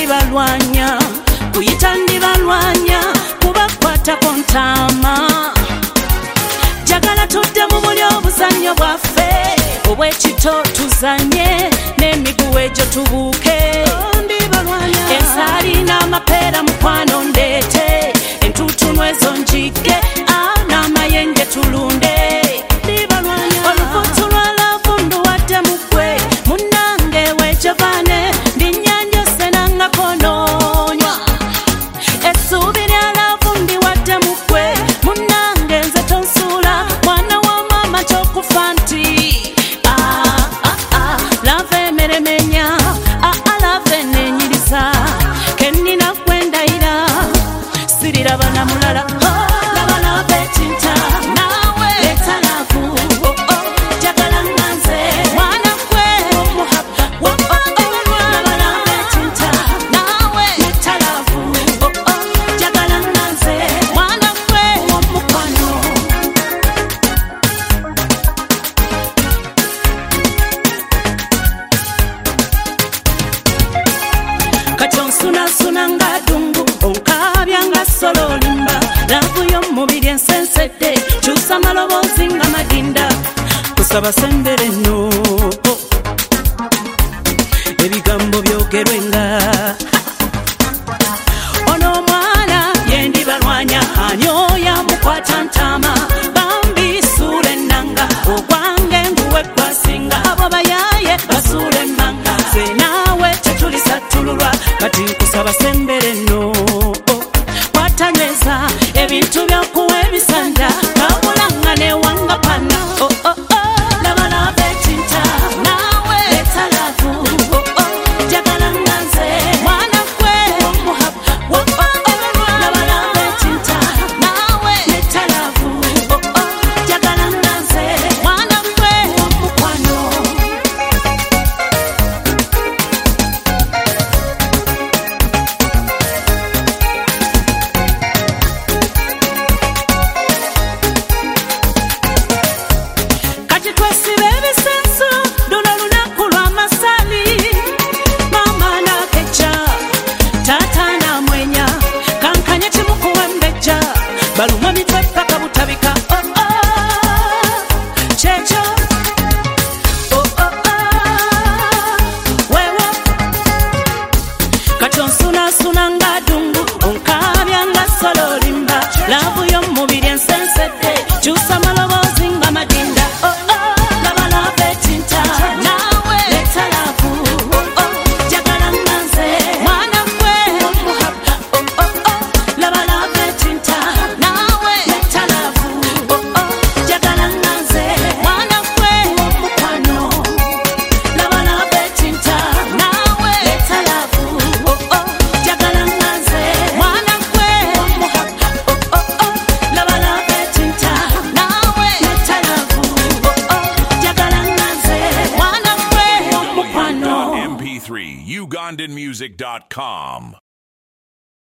ndibalwanya kuyita ndibalwanya kubakwatako ntaama jagala tudde mu buli obuzannyo bwaffe obwekito tuzanye n'emiguwa egyo tubuuke ensaali n'amapeera mukwano ndeete entuutunu ezo njige n'amayenge tulunde olubuto lwa laavu nduwadde mu ggwe munnange weejovane ndinnyanjose nangakonoonywa essuubi lya laavu ndiwadde mu ggwe munnange nze tonsuula mwana wa maama kyokufa nti lava emeremenya lava enenyiriza kennina gwendayira siriraba na mulala Suna nga dungu onkabya nga sololimba laavu y'omubiri ensensedde kyusa maloboozi nga madinda kusaba sembere nno ebigambo byogerwenga ono omwana yendibalwanya ani oyo amukwata ntaama bambi suula ennanga ogwange nguwe gwasinga abo bayaye basuula emmanga ze naawe tetulisattululwa kati nkusaba sembere nno kwatanyweza ebintu byokuwa ebisanja kabulanga newanga pana laba lava ekinta naawe leta laavu jagala nga nze mwana gwe laba lava ekinta naawe leta laavu jagala nga nze mwana gwe omukwano twesiba ebisenso luno lunaku lw'amasali mama nakeca taata namwenya kankanye kimu kuwembejja baluma mitwe paka butabika kyekyo wewo kati onsunaasuna nga dungu onkabya nga sololimba laavu y'omubiri ensensedde kyusa maloboozi nga madinda UgandanMusic.com